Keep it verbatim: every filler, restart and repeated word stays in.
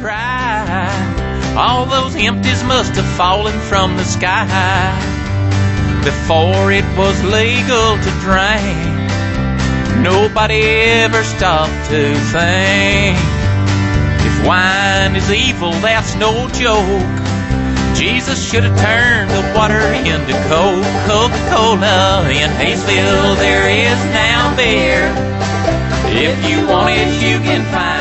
dry. All those empties must have fallen from the sky before it was legal to drink. Nobody ever stopped to think. If wine is evil, that's no joke. Jesus should have turned the water into Coke. Coca-Cola in Hayesville, there is now beer. If you want it, you can find